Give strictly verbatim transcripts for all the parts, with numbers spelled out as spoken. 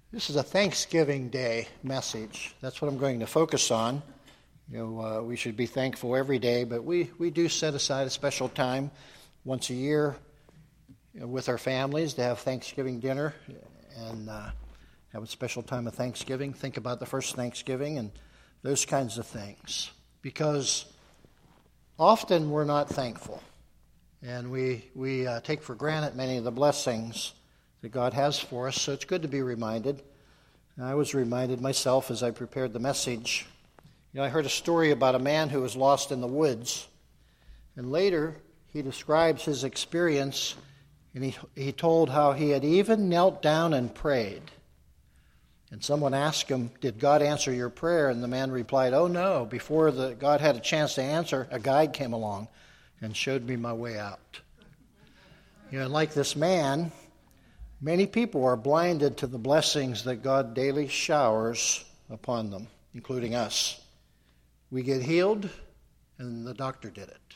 This is a Thanksgiving Day message. That's what I'm going to focus on. You know, uh, we should be thankful every day, but we, we do set aside a special time once a year, you know, with our families to have Thanksgiving dinner and uh, have a special time of Thanksgiving. Think about the first Thanksgiving and those kinds of things. Because often we're not thankful, and we, we uh, take for granted many of the blessings that God has for us, so it's good to be reminded. And I was reminded myself as I prepared the message. You know, I heard a story about a man who was lost in the woods, and later he describes his experience, and he, he told how he had even knelt down and prayed. And someone asked him, "Did God answer your prayer?" And the man replied, "Oh no, before the, God had a chance to answer, a guide came along and showed me my way out." You know, and like this man, many people are blinded to the blessings that God daily showers upon them, including us. We get healed, and the doctor did it.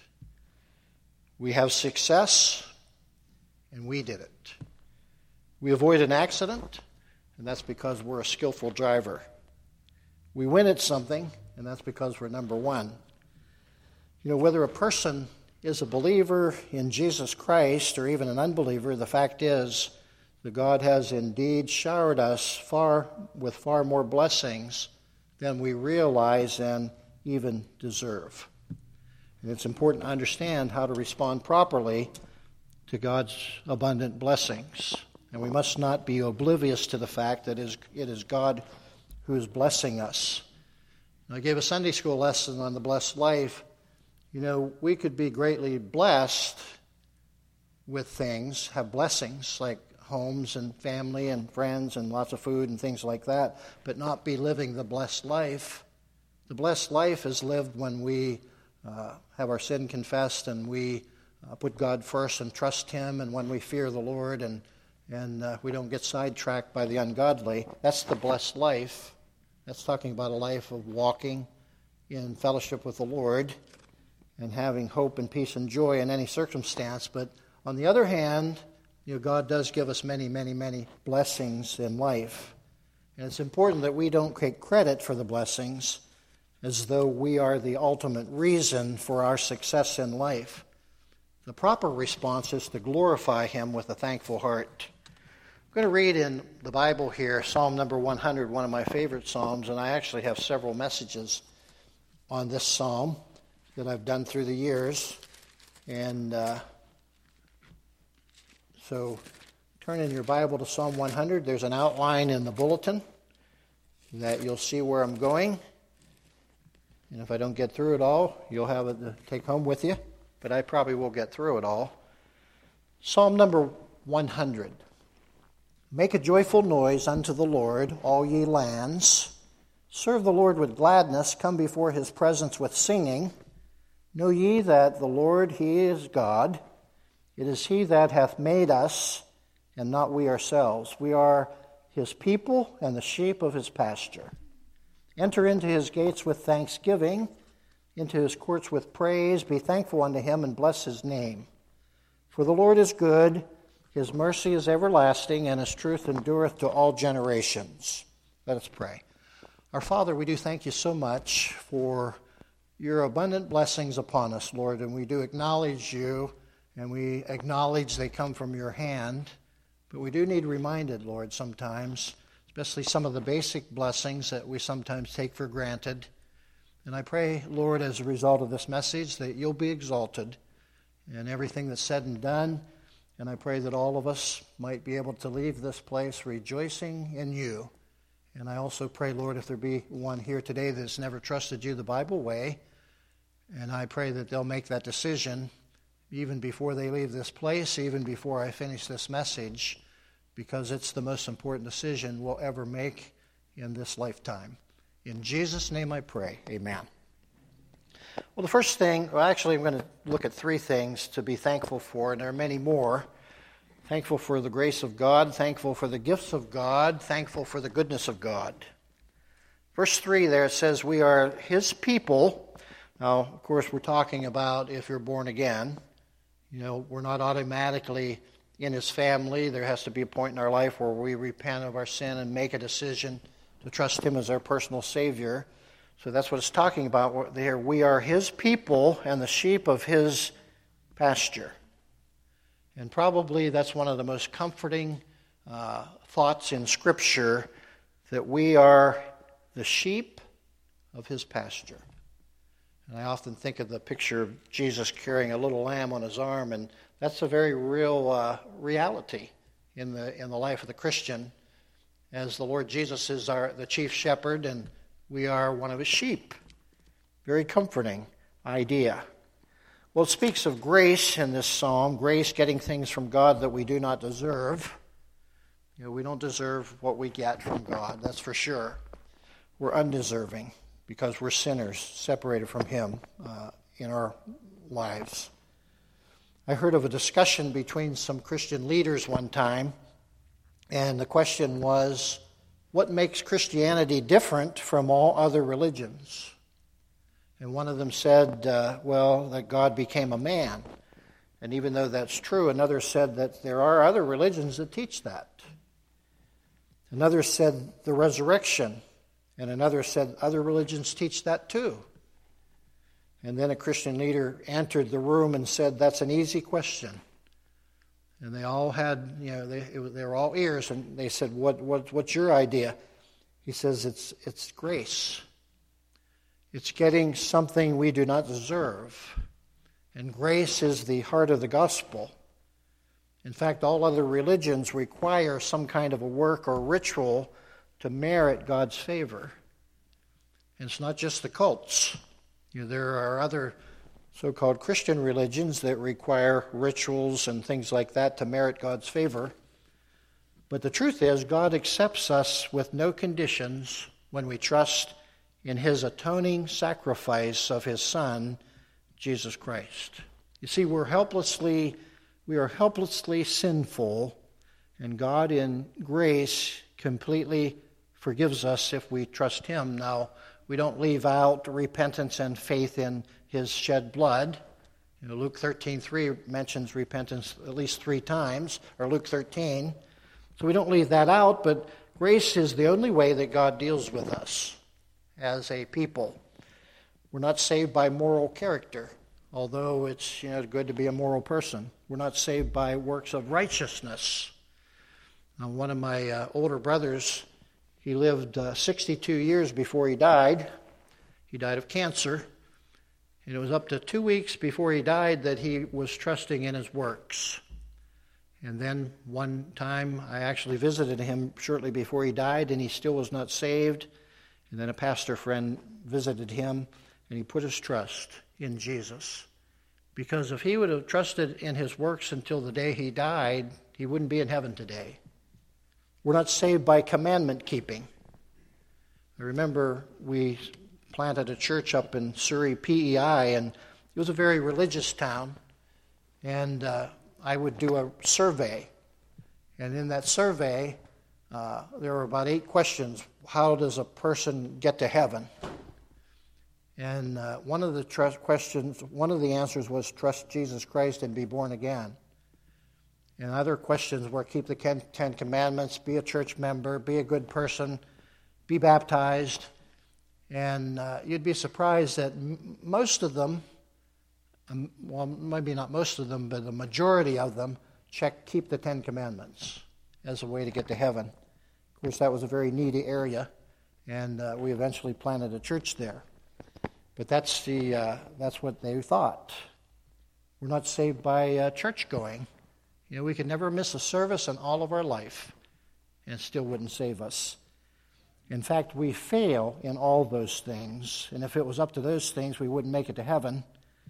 We have success, and we did it. We avoid an accident, and that's because we're a skillful driver. We win at something, and that's because we're number one. You know, whether a person is a believer in Jesus Christ or even an unbeliever, the fact is that God has indeed showered us far with far more blessings than we realize and even deserve. And it's important to understand how to respond properly to God's abundant blessings. And we must not be oblivious to the fact that it is God who is blessing us. I gave a Sunday school lesson on the blessed life. You know, we could be greatly blessed with things, have blessings like homes and family and friends and lots of food and things like that, but not be living the blessed life. The blessed life is lived when we uh, have our sin confessed and we uh, put God first and trust Him, and when we fear the Lord and, and uh, we don't get sidetracked by the ungodly. That's the blessed life. That's talking about a life of walking in fellowship with the Lord and having hope and peace and joy in any circumstance. But on the other hand, you know, God does give us many, many, many blessings in life. And it's important that we don't take credit for the blessings as though we are the ultimate reason for our success in life. The proper response is to glorify Him with a thankful heart. I'm going to read in the Bible here Psalm number one hundred, one of my favorite psalms, and I actually have several messages on this psalm that I've done through the years. And uh, so turn in your Bible to Psalm one hundred. There's an outline in the bulletin that you'll see where I'm going. And if I don't get through it all, you'll have it to take home with you. But I probably will get through it all. Psalm number one hundred. Make a joyful noise unto the Lord, all ye lands. Serve the Lord with gladness. Come before His presence with singing. Know ye that the Lord, He is God. It is He that hath made us, and not we ourselves. We are His people and the sheep of His pasture. Enter into His gates with thanksgiving, into His courts with praise. Be thankful unto Him and bless His name. For the Lord is good, His mercy is everlasting, and His truth endureth to all generations. Let us pray. Our Father, we do thank You so much for Your abundant blessings upon us, Lord, and we do acknowledge You, and we acknowledge they come from Your hand. But we do need reminded, Lord, sometimes, especially some of the basic blessings that we sometimes take for granted. And I pray, Lord, as a result of this message, that You'll be exalted in everything that's said and done. And I pray that all of us might be able to leave this place rejoicing in You. And I also pray, Lord, if there be one here today that's never trusted You the Bible way, and I pray that they'll make that decision even before they leave this place, even before I finish this message, because it's the most important decision we'll ever make in this lifetime. In Jesus' name I pray, amen. Well, the first thing, well, actually I'm going to look at three things to be thankful for, and there are many more. Thankful for the grace of God, thankful for the gifts of God, thankful for the goodness of God. Verse three there, it says, we are His people. Now, of course, we're talking about if you're born again. You know, we're not automatically in his family. There has to be a point in our life where we repent of our sin and make a decision to trust him as our personal Savior. So that's what it's talking about there. We are his people and the sheep of his pasture. And probably that's one of the most comforting uh, thoughts in Scripture, that we are the sheep of his pasture. And I often think of the picture of Jesus carrying a little lamb on his arm, and that's a very real uh, reality in the in the life of the Christian, as the Lord Jesus is our the chief shepherd, and we are one of his sheep. Very comforting idea. Well, it speaks of grace in this psalm, grace, getting things from God that we do not deserve. You know, we don't deserve what we get from God, that's for sure. We're undeserving because we're sinners separated from him uh, in our lives. I heard of a discussion between some Christian leaders one time, and the question was, what makes Christianity different from all other religions? And one of them said, uh, well, that God became a man. And even though that's true, another said that there are other religions that teach that. Another said the resurrection. And another said other religions teach that too. And then a Christian leader entered the room and said, that's an easy question. And they all had, you know, they, it, they were all ears. And they said, what, what, what's your idea? He says, it's it's grace. It's getting something we do not deserve. And grace is the heart of the gospel. In fact, all other religions require some kind of a work or ritual to merit God's favor. And it's not just the cults. You know, there are other so-called Christian religions that require rituals and things like that to merit God's favor. But the truth is, God accepts us with no conditions when we trust in his atoning sacrifice of his Son, Jesus Christ. You see, we're helplessly, we are helplessly sinful, and God in grace completely forgives us if we trust him. Now, we don't leave out repentance and faith in his shed blood. You know, Luke thirteen three mentions repentance at least three times, or Luke thirteen. So we don't leave that out, but grace is the only way that God deals with us as a people. We're not saved by moral character, although it's, you know, good to be a moral person. We're not saved by works of righteousness. Now, one of my uh, older brothers, he lived uh, sixty-two years before he died. He died of cancer. And it was up to two weeks before he died that he was trusting in his works. And then one time I actually visited him shortly before he died, and he still was not saved. And then a pastor friend visited him, and he put his trust in Jesus. Because if he would have trusted in his works until the day he died, he wouldn't be in heaven today. We're not saved by commandment keeping. I remember we planted a church up in Surrey, P E I, and it was a very religious town. And uh, I would do a survey. And in that survey, uh, there were about eight questions. How does a person get to heaven? And uh, one of the trust questions, one of the answers was trust Jesus Christ and be born again. And other questions were keep the Ten Commandments, be a church member, be a good person, be baptized. And uh, you'd be surprised that m- most of them, um, well, maybe not most of them, but the majority of them check keep the Ten Commandments as a way to get to heaven. Of course, that was a very needy area, and uh, we eventually planted a church there. But that's the uh, that's what they thought. We're not saved by uh, church going. You know, we could never miss a service in all of our life, and it still wouldn't save us. In fact, we fail in all those things, and if it was up to those things, we wouldn't make it to heaven.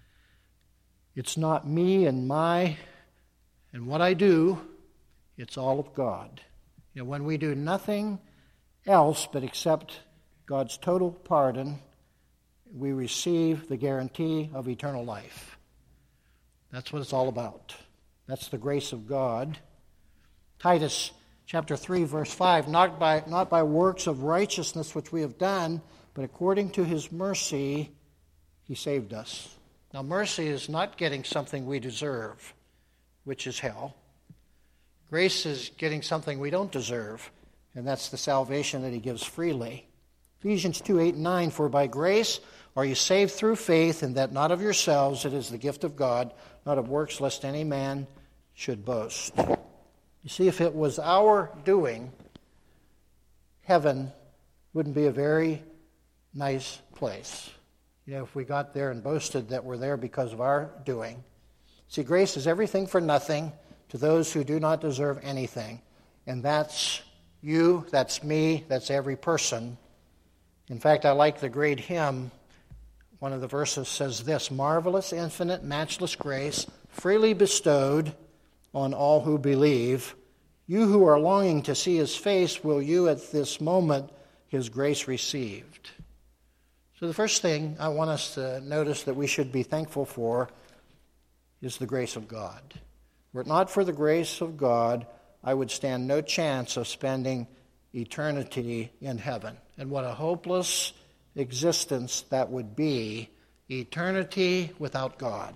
It's not me and my and what I do, it's all of God. You know, when we do nothing else but accept God's total pardon, we receive the guarantee of eternal life. That's what it's all about. That's the grace of God. Titus chapter three, verse five, not by, not by works of righteousness which we have done, but according to his mercy, he saved us. Now, mercy is not getting something we deserve, which is hell. Grace is getting something we don't deserve, and that's the salvation that he gives freely. Ephesians two, eight and nine, for by grace are you saved through faith, and that not of yourselves, it is the gift of God, not of works, lest any man should boast. You see, if it was our doing, heaven wouldn't be a very nice place. You know, if we got there and boasted that we're there because of our doing. See, grace is everything for nothing to those who do not deserve anything. And that's you, that's me, that's every person. In fact, I like the great hymn. One of the verses says this, marvelous, infinite, matchless grace, freely bestowed on all who believe. You who are longing to see his face, will you at this moment his grace received? So the first thing I want us to notice that we should be thankful for is the grace of God. Were it not for the grace of God, I would stand no chance of spending eternity in heaven. And what a hopeless existence that would be, eternity without God.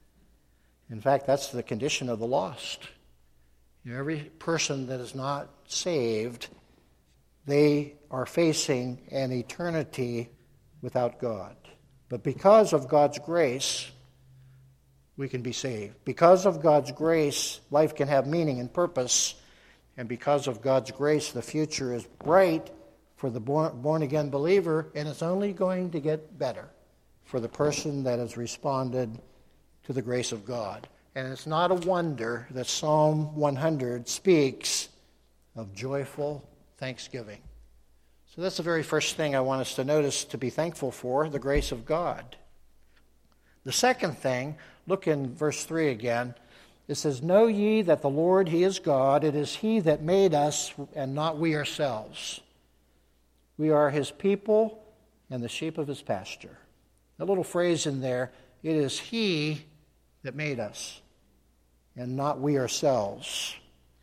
In fact, that's the condition of the lost. You know, every person that is not saved, they are facing an eternity without God. But because of God's grace, we can be saved. Because of God's grace, life can have meaning and purpose. And because of God's grace, the future is bright for the born, born-again believer, and it's only going to get better for the person that has responded to the grace of God. And it's not a wonder that Psalm one hundred speaks of joyful thanksgiving. So that's the very first thing I want us to notice to be thankful for, the grace of God. The second thing, look in verse three again. It says, know ye that the Lord, he is God. It is he that made us and not we ourselves. We are his people and the sheep of his pasture. That little phrase in there, it is he that made us and not we ourselves.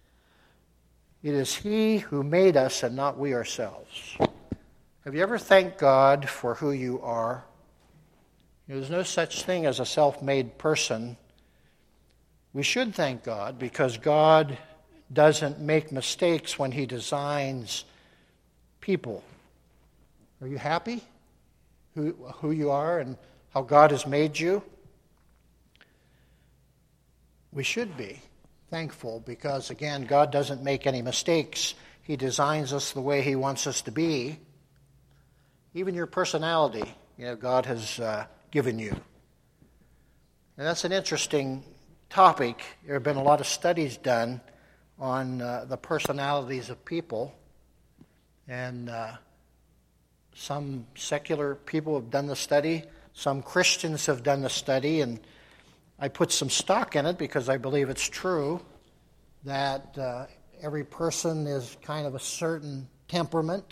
It is he who made us and not we ourselves. Have you ever thanked God for who you are? There's no such thing as a self-made person. We should thank God because God doesn't make mistakes when he designs people. Are you happy who, who you are and how God has made you? We should be thankful because, again, God doesn't make any mistakes. He designs us the way he wants us to be. Even your personality, you know, God has uh, given you. And that's an interesting topic. There have been a lot of studies done on uh, the personalities of people. And uh, some secular people have done the study. Some Christians have done the study. And I put some stock in it because I believe it's true that uh, every person is kind of a certain temperament.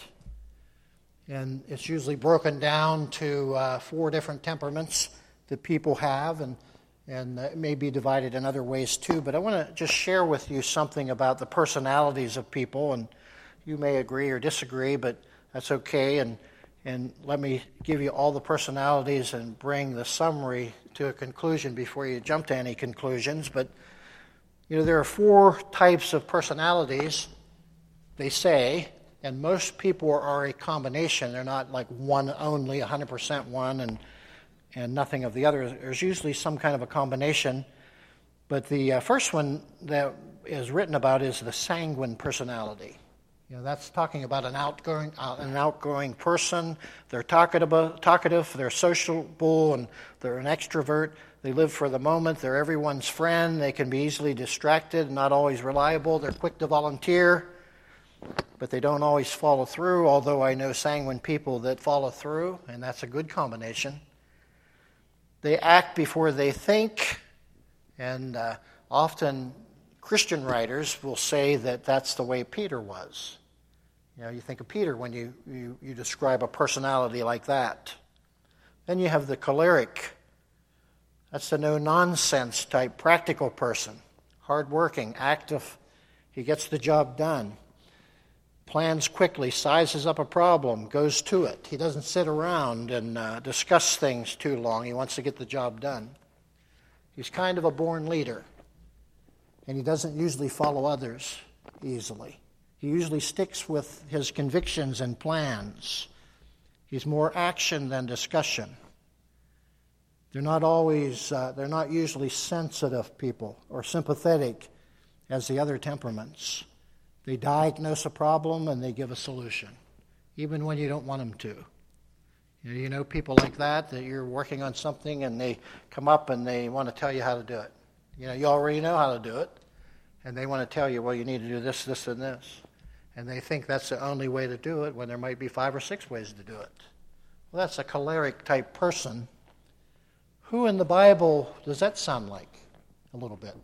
And it's usually broken down to uh, four different temperaments that people have, and, and it may be divided in other ways too. But I want to just share with you something about the personalities of people, and you may agree or disagree, but that's okay. And, and let me give you all the personalities and bring the summary to a conclusion before you jump to any conclusions. But, you know, there are four types of personalities, they say, and most people are a combination. They're not like one only, one hundred percent one and and nothing of the other. There's usually some kind of a combination. But the uh, first one that is written about is the sanguine personality. You know, that's talking about an outgoing uh, an outgoing person. They're talkative, talkative, they're sociable, and they're an extrovert. They live for the moment. They're everyone's friend. They can be easily distracted, not always reliable. They're quick to volunteer, but they don't always follow through, although I know sanguine people that follow through, and that's a good combination. They act before they think, and uh, often Christian writers will say that that's the way Peter was. You know, you think of Peter when you, you, you describe a personality like that. Then you have the choleric. That's the no-nonsense type practical person. Hardworking, active. He gets the job done. Plans quickly, sizes up a problem, goes to it. He doesn't sit around and uh, discuss things too long. He wants to get the job done. He's kind of a born leader. and he doesn't usually follow others easily. He usually sticks with his convictions and plans. He's more action than discussion. They're not always, uh, they're not usually sensitive people or sympathetic as the other temperaments. They diagnose a problem and they give a solution, even when you don't want them to. You know, you know people like that, that you're working on something and they come up and they want to tell you how to do it. You know, you already know how to do it, and they want to tell you, well, you need to do this, this, and this. And they think that's the only way to do it when there might be five or six ways to do it. Well, that's a choleric type person. Who in the Bible does that sound like a little bit?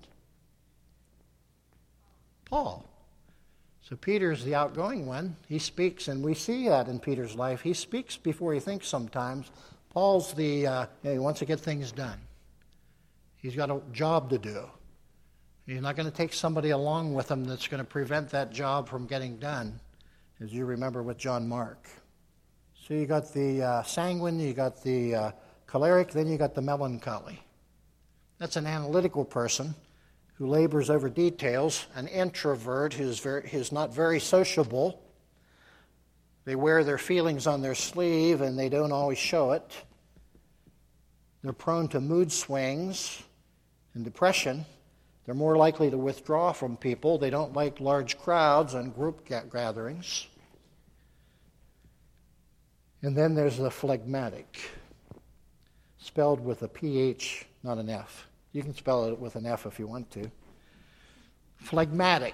Paul. So Peter's the outgoing one. He speaks, and we see that in Peter's life. He speaks before he thinks sometimes. Paul's the, uh, you know, he wants to get things done. He's got a job to do. He's not going to take somebody along with him that's going to prevent that job from getting done, as you remember with John Mark. So you got the uh, sanguine, you got the uh, choleric, then you got the melancholy. That's an analytical person who labors over details, an introvert who's, very, who's not very sociable. They wear their feelings on their sleeve and they don't always show it. They're prone to mood swings and depression. They're more likely to withdraw from people. They don't like large crowds and group gatherings. And then there's the phlegmatic, spelled with a P H, not an F. You can spell it with an F if you want to. Phlegmatic,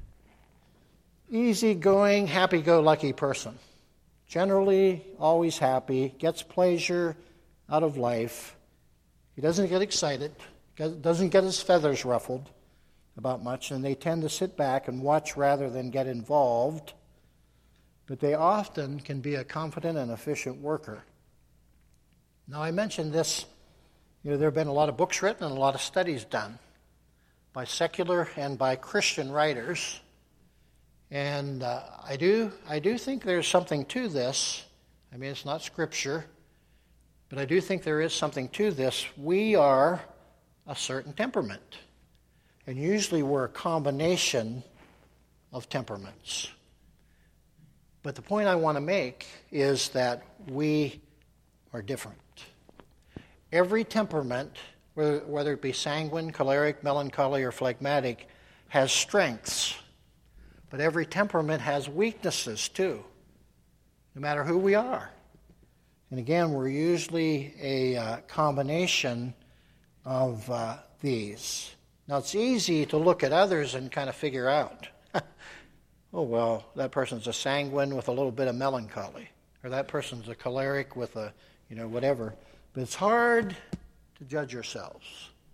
easygoing, happy-go-lucky person. Generally, always happy, gets pleasure out of life. He doesn't get excited, doesn't get his feathers ruffled about much, and they tend to sit back and watch rather than get involved. But they often can be a confident and efficient worker. Now, I mentioned this, you know, there have been a lot of books written and a lot of studies done by secular and by Christian writers. And uh, I do I do think there's something to this. I mean, it's not scripture, but I do think there is something to this. We are a certain temperament. And usually we're a combination of temperaments. But the point I want to make is that we are different. Every temperament, whether, whether it be sanguine, choleric, melancholy, or phlegmatic, has strengths. But every temperament has weaknesses too, no matter who we are. And again, we're usually a uh, combination of uh, these. Now, it's easy to look at others and kind of figure out, oh, well, that person's a sanguine with a little bit of melancholy, or that person's a choleric with a, you know, whatever. But it's hard to judge yourselves.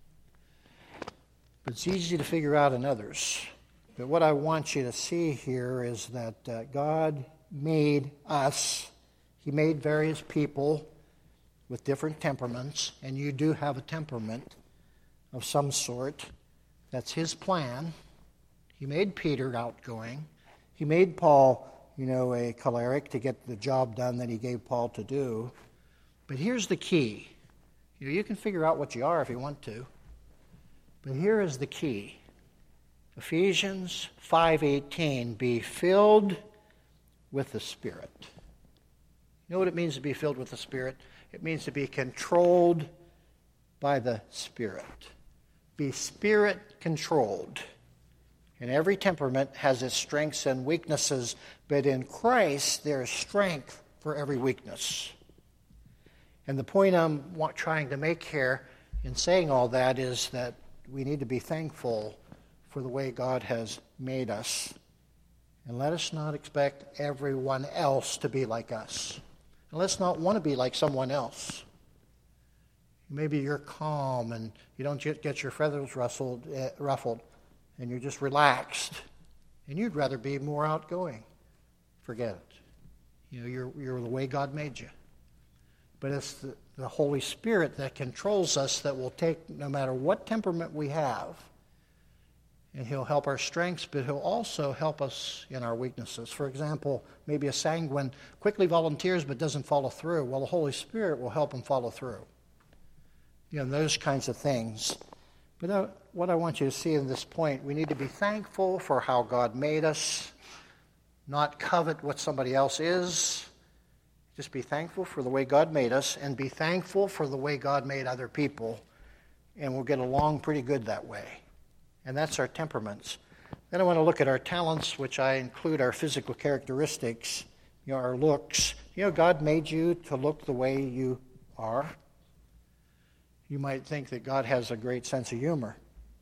But it's easy to figure out in others. But what I want you to see here is that uh, God made us. He made various people with different temperaments, and you do have a temperament of some sort. That's his plan. He made Peter outgoing. He made Paul, you know, a choleric to get the job done that he gave Paul to do. But here's the key. You know, you can figure out what you are if you want to. But here is the key. Ephesians five eighteen, be filled with the Spirit. You know what it means to be filled with the Spirit? It means to be controlled by the Spirit. Be Spirit-controlled. And every temperament has its strengths and weaknesses, but in Christ there is strength for every weakness. And the point I'm trying to make here in saying all that is that we need to be thankful for the way God has made us. And let us not expect everyone else to be like us. And let's not want to be like someone else. Maybe you're calm and you don't get your feathers rustled, uh, ruffled, and you're just relaxed. And you'd rather be more outgoing. Forget it. You know, you're, you're the way God made you. But it's the, the Holy Spirit that controls us that will take no matter what temperament we have, and he'll help our strengths, but he'll also help us in our weaknesses. For example, maybe a sanguine quickly volunteers but doesn't follow through. Well, the Holy Spirit will help him follow through. You know, those kinds of things. But uh, what I want you to see in this point, we need to be thankful for how God made us, not covet what somebody else is. Just be thankful for the way God made us, and be thankful for the way God made other people, and we'll get along pretty good that way. And that's our temperaments. Then I want to look at our talents, which I include our physical characteristics, you know, our looks. You know, God made you to look the way you are. You might think that God has a great sense of humor.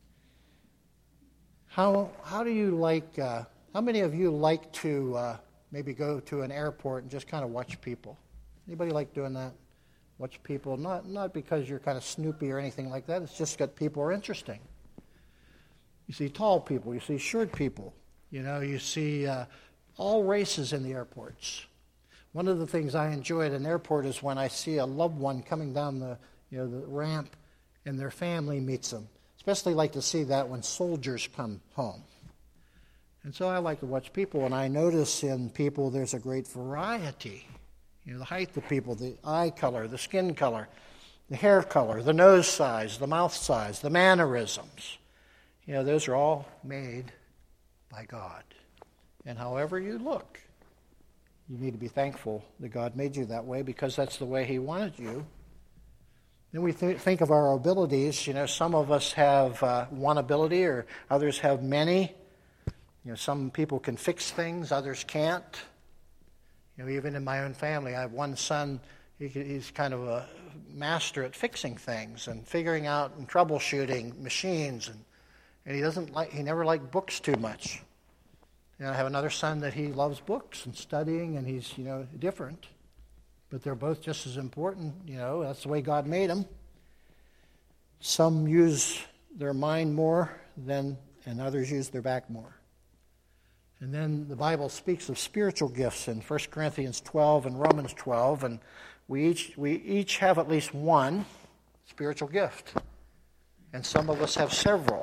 How how do you like, uh, how many of you like to uh, maybe go to an airport and just kind of watch people? Anybody like doing that? Watch people, not not because you're kind of snoopy or anything like that. It's just that people are interesting. You see tall people, you see short people, you know, you see uh, all races in the airports. One of the things I enjoy at an airport is when I see a loved one coming down the, you know, the ramp and their family meets them. Especially like to see that when soldiers come home. And so I like to watch people, and I notice in people there's a great variety. You know, the height of people, the eye color, the skin color, the hair color, the nose size, the mouth size, the mannerisms. You know, those are all made by God. And however you look, you need to be thankful that God made you that way, because that's the way He wanted you. Then we th- think of our abilities. You know, some of us have uh, one ability, or others have many. You know, some people can fix things, others can't. You know, even in my own family, I have one son, he, he's kind of a master at fixing things and figuring out and troubleshooting machines, and And he doesn't like, he never liked books too much. And I have another son that he loves books and studying, and he's, you know, different. But they're both just as important, you know, that's the way God made them. Some use their mind more than, and others use their back more. And then the Bible speaks of spiritual gifts in First Corinthians twelve and Romans twelve, and we each, we each have at least one spiritual gift. And some of us have several.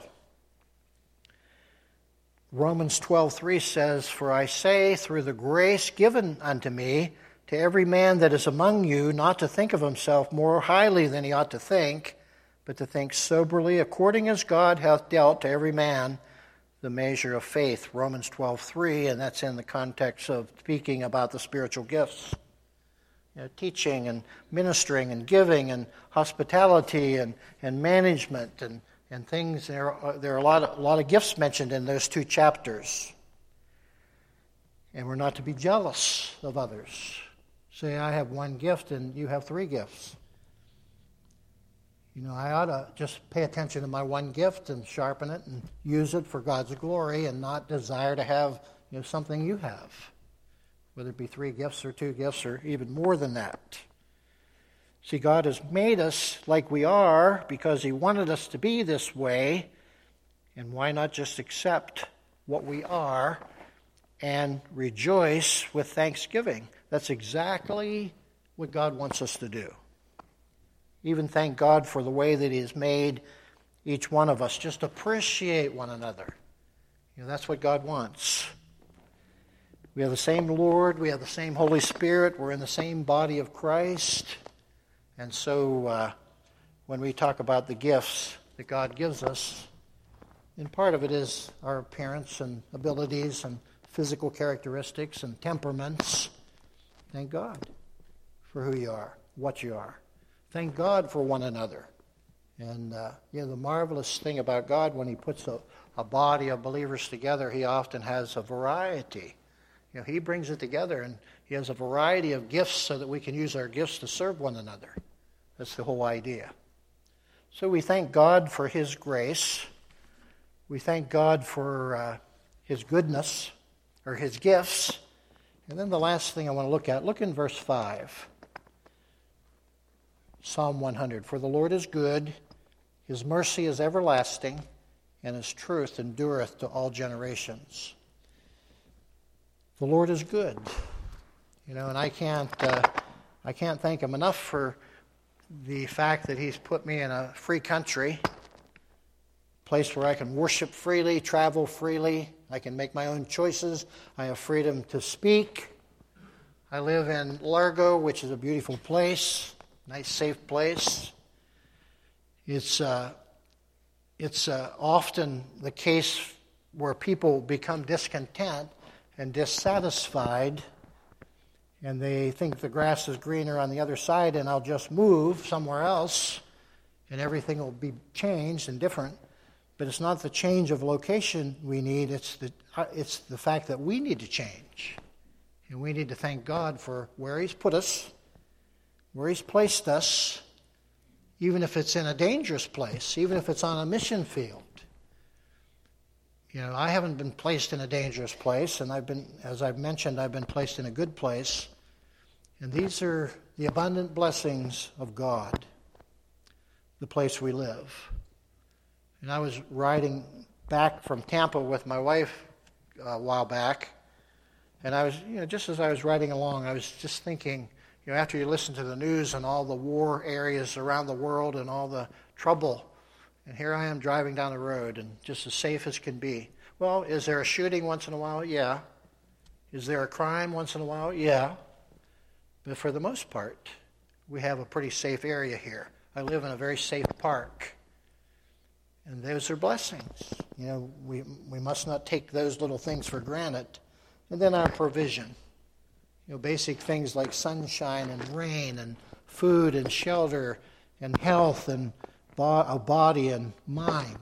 Romans twelve three says, "For I say, through the grace given unto me, to every man that is among you, not to think of himself more highly than he ought to think, but to think soberly, according as God hath dealt to every man the measure of faith." Romans twelve three, and that's in the context of speaking about the spiritual gifts. You know, teaching and ministering and giving and hospitality and, and management and And things, there are, there are a lot, of, a lot of gifts mentioned in those two chapters. And we're not to be jealous of others. Say, I have one gift and you have three gifts. You know, I ought to just pay attention to my one gift and sharpen it and use it for God's glory, and not desire to have, you know, something you have. Whether it be three gifts or two gifts or even more than that. See, God has made us like we are because He wanted us to be this way, and why not just accept what we are and rejoice with thanksgiving? That's exactly what God wants us to do. Even thank God for the way that He has made each one of us. Just appreciate one another. You know, that's what God wants. We have the same Lord. We have the same Holy Spirit. We're in the same body of Christ. And so uh, when we talk about the gifts that God gives us, and part of it is our appearance and abilities and physical characteristics and temperaments. Thank God for who you are, what you are. Thank God for one another. And uh, you know, the marvelous thing about God, when He puts a, a body of believers together, He often has a variety. You know, He brings it together, and He has a variety of gifts so that we can use our gifts to serve one another. That's the whole idea. So we thank God for His grace. We thank God for uh, His goodness, or His gifts. And then the last thing I want to look at, look in verse five. Psalm one hundred. "For the Lord is good, His mercy is everlasting, and His truth endureth to all generations." The Lord is good. You know, and I can't uh, I can't thank Him enough for the fact that He's put me in a free country, a place where I can worship freely, travel freely, I can make my own choices, I have freedom to speak. I live in Largo, which is a beautiful place, nice, safe place. It's uh, it's uh, often the case where people become discontent and dissatisfied, and they think the grass is greener on the other side, and I'll just move somewhere else, and everything will be changed and different. But it's not the change of location we need, it's the, it's the fact that we need to change. And we need to thank God for where He's put us, where He's placed us, even if it's in a dangerous place, even if it's on a mission field. You know, I haven't been placed in a dangerous place, and I've been, as I've mentioned, I've been placed in a good place. And these are the abundant blessings of God, the place we live. And I was riding back from Tampa with my wife a while back, and I was, you know, just as I was riding along, I was just thinking, you know, after you listen to the news and all the war areas around the world and all the trouble, and here I am driving down the road and just as safe as can be. Well, is there a shooting once in a while? Yeah. Is there a crime once in a while? Yeah. But for the most part, we have a pretty safe area here. I live in a very safe park. And those are blessings. You know, we we must not take those little things for granted. And then our provision. You know, basic things like sunshine and rain and food and shelter and health and bo- a body and mind.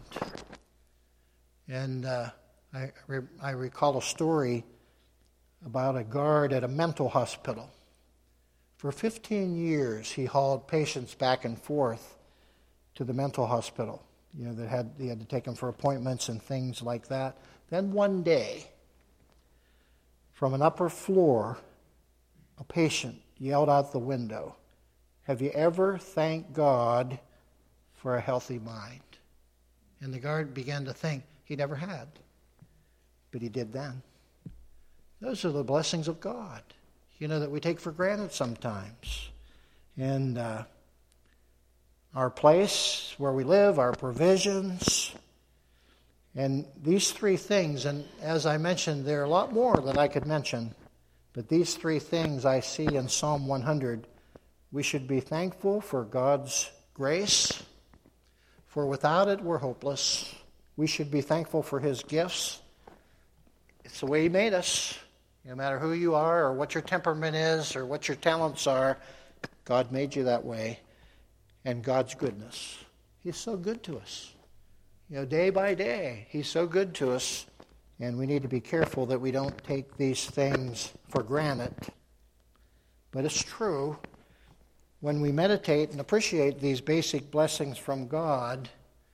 And uh, I, re- I recall a story about a guard at a mental hospital. For fifteen years, he hauled patients back and forth to the mental hospital. You know, that had he had to take them for appointments and things like that. Then one day, from an upper floor, a patient yelled out the window, "Have you ever thanked God for a healthy mind?" And the guard began to think he never had, but he did then. Those are the blessings of God, you know, that we take for granted sometimes. And uh, our place where we live, our provisions, and these three things, and as I mentioned, there are a lot more that I could mention, but these three things I see in Psalm one hundred. We should be thankful for God's grace, for without it we're hopeless. We should be thankful for His gifts. It's the way He made us. No matter who you are or what your temperament is or what your talents are, God made you that way. And God's goodness. He's so good to us. You know, day by day, He's so good to us. And we need to be careful that we don't take these things for granted. But it's true, when we meditate and appreciate these basic blessings from God,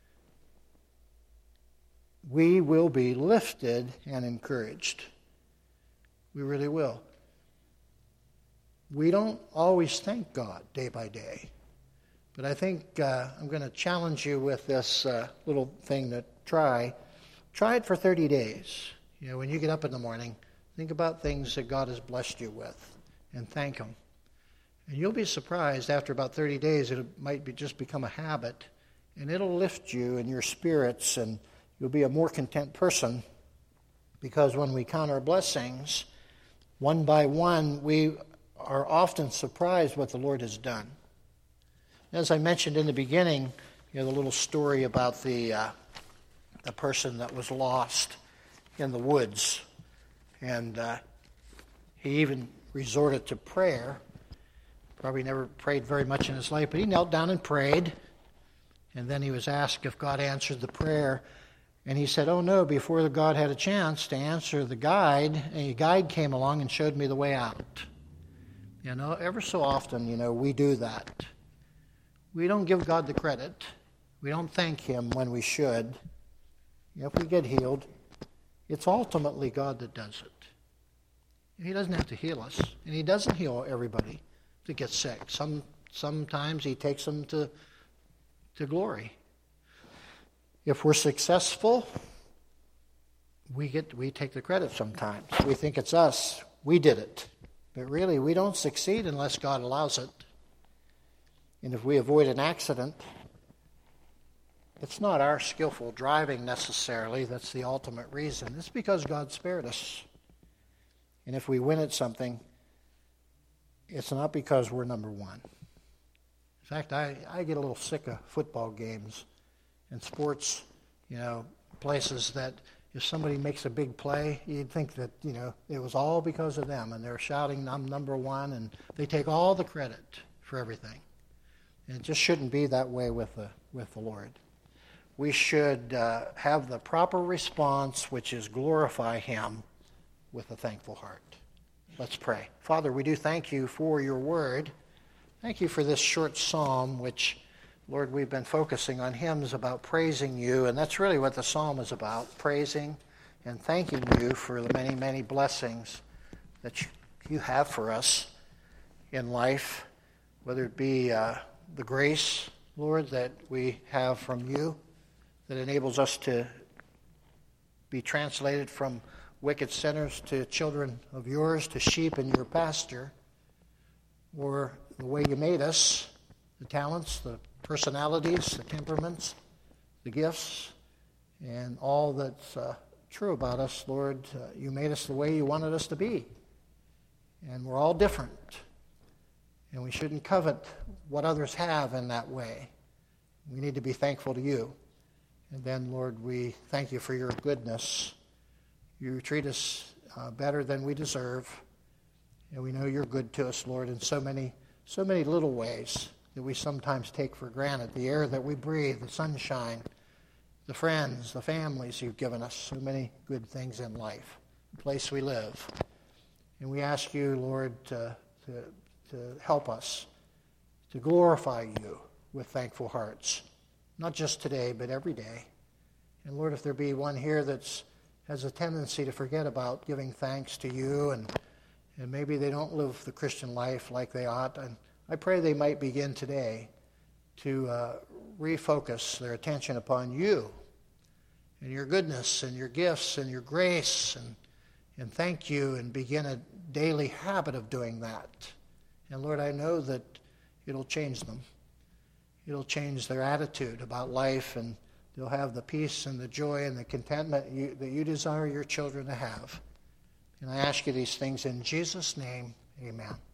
we will be lifted and encouraged. We really will. We don't always thank God day by day. But I think uh, I'm going to challenge you with this uh, little thing to try. Try it for thirty days. You know, when you get up in the morning, think about things that God has blessed you with and thank Him. And you'll be surprised after about thirty days, it might be just become a habit, and it'll lift you and your spirits, and you'll be a more content person, because when we count our blessings, one by one, we are often surprised what the Lord has done. As I mentioned in the beginning, you know, the little story about the uh, the person that was lost in the woods, and uh, he even resorted to prayer. Probably never prayed very much in his life, but he knelt down and prayed, and then he was asked if God answered the prayer, and he said, "Oh no," before the God had a chance to answer the guide, a guide came along and showed me the way out. You know, ever so often, you know, we do that. We don't give God the credit. We don't thank Him when we should. You know, if we get healed, it's ultimately God that does it. He doesn't have to heal us, and He doesn't heal everybody that gets sick. Some sometimes He takes them to to glory. If we're successful, we get we take the credit sometimes. We think it's us. We did it. But really, we don't succeed unless God allows it. And if we avoid an accident, it's not our skillful driving necessarily that's the ultimate reason. It's because God spared us. And if we win at something, it's not because we're number one. In fact, I, I get a little sick of football games. and sports, you know, places that if somebody makes a big play, you'd think that, you know, it was all because of them, and they're shouting, I'm number one, and they take all the credit for everything. And it just shouldn't be that way with the, with the Lord. We should uh, have the proper response, which is glorify him with a thankful heart. Let's pray. Father, we do thank you for your word. Thank you for this short psalm, which, Lord, we've been focusing on hymns about praising you, and that's really what the psalm is about, praising and thanking you for the many, many blessings that you have for us in life, whether it be uh, the grace, Lord, that we have from you that enables us to be translated from wicked sinners to children of yours, to sheep in your pasture, or the way you made us, the talents, the personalities, the temperaments, the gifts, and all that's uh, true about us, Lord. Uh, you made us the way you wanted us to be. And we're all different. And we shouldn't covet what others have in that way. We need to be thankful to you. And then, Lord, we thank you for your goodness. You treat us uh, better than we deserve. And we know you're good to us, Lord, in so many, so many little ways that we sometimes take for granted. The air that we breathe, the sunshine, the friends, the families you've given us, so many good things in life, the place we live. And we ask you, Lord, to, to, to help us to glorify you with thankful hearts, not just today, but every day. And Lord, if there be one here that's has a tendency to forget about giving thanks to you, and and maybe they don't live the Christian life like they ought, and I pray they might begin today to uh, refocus their attention upon you and your goodness and your gifts and your grace, and and thank you, and begin a daily habit of doing that. And Lord, I know that it'll change them. It'll change their attitude about life, and they'll have the peace and the joy and the contentment you, that you desire your children to have. And I ask you these things in Jesus' name, amen.